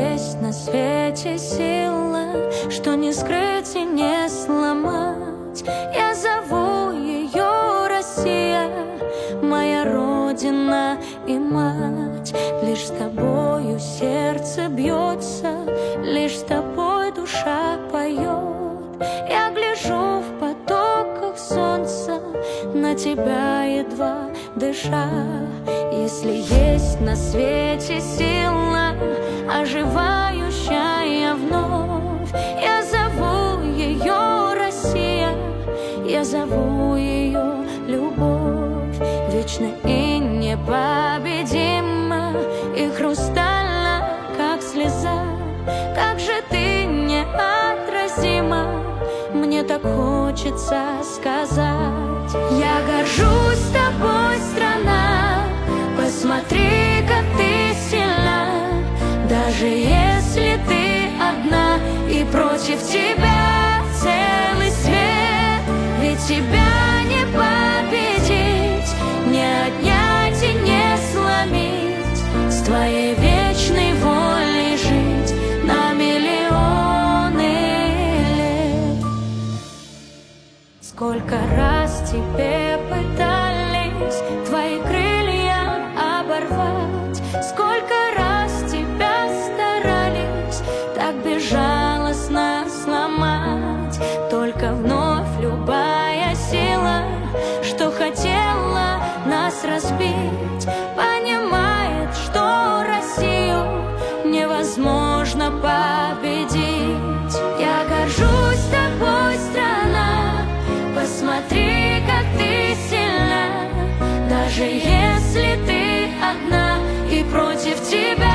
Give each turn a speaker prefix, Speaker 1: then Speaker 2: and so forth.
Speaker 1: есть на свете сила, что не скрыть и не сломать, я зову ее Россия, моя родина и мать. Лишь с тобою сердце бьется, лишь с тобой душа поет. Я гляжу в потоках солнца на тебя, едва дыша. Если есть на свете сила, оживающая вновь, я зову ее Россия, я зову ее любовь. Вечно и непобедима, и хрустальна, как слеза. Как же ты неотразима, мне так хочется сказать. Я горжусь тобой, страна, посмотри, как ты сильна. Даже если ты одна, и против тебя целый свет, ведь тебя не победить, не отнять и не сломить. С твоей вечной волей жить на миллионы лет. Сколько раз тебе пытались твои крылья оборвать, сколько раз тебя старались так безжалостно сломать. Только вновь любая сила, что хотела нас разбить, понимает, что Россию невозможно победить. Я горжусь тобой, страна, посмотри, как ты сильна. Даже если ты одна, и против тебя